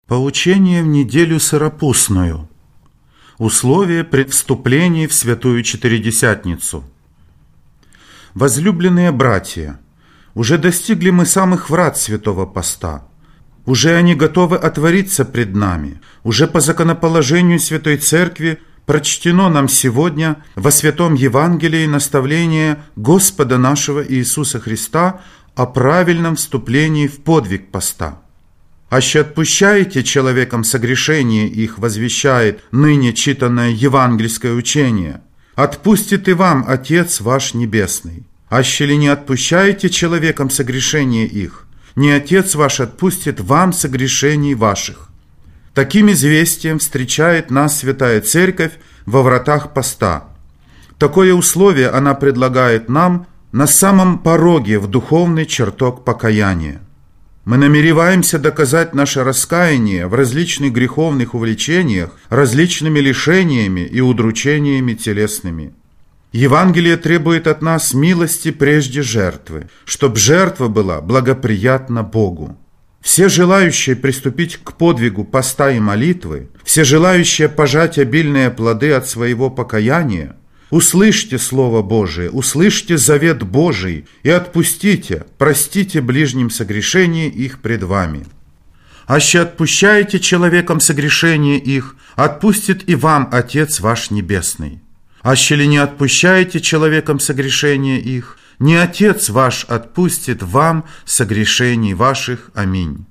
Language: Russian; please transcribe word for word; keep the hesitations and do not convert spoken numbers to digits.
Поучение в неделю сыропустную. Условия при вступлении в Святую Четыредесятницу. Возлюбленные братья, уже достигли мы самых врат Святого Поста. Уже они готовы отвориться пред нами. Уже по законоположению Святой Церкви прочтено нам сегодня во Святом Евангелии наставление Господа нашего Иисуса Христа о правильном вступлении в подвиг поста. «Аще отпущаете человекам согрешение их, возвещает ныне читанное евангельское учение, отпустит и вам Отец ваш Небесный. Аще ли не отпущаете человекам согрешение их, не Отец ваш отпустит вам согрешений ваших». Таким известием встречает нас Святая Церковь во вратах поста. Такое условие она предлагает нам на самом пороге в духовный чертог покаяния. Мы намереваемся доказать наше раскаяние в различных греховных увлечениях различными лишениями и удручениями телесными. Евангелие требует от нас милости прежде жертвы, чтоб жертва была благоприятна Богу. Все желающие приступить к подвигу поста и молитвы, все желающие пожать обильные плоды от своего покаяния, услышьте Слово Божие, услышьте завет Божий и отпустите, простите ближним согрешения их пред вами. Аще отпущаете человекам согрешения их, отпустит и вам Отец ваш Небесный. Аще ли не отпущаете человекам согрешения их, не Отец ваш отпустит вам согрешений ваших. Аминь.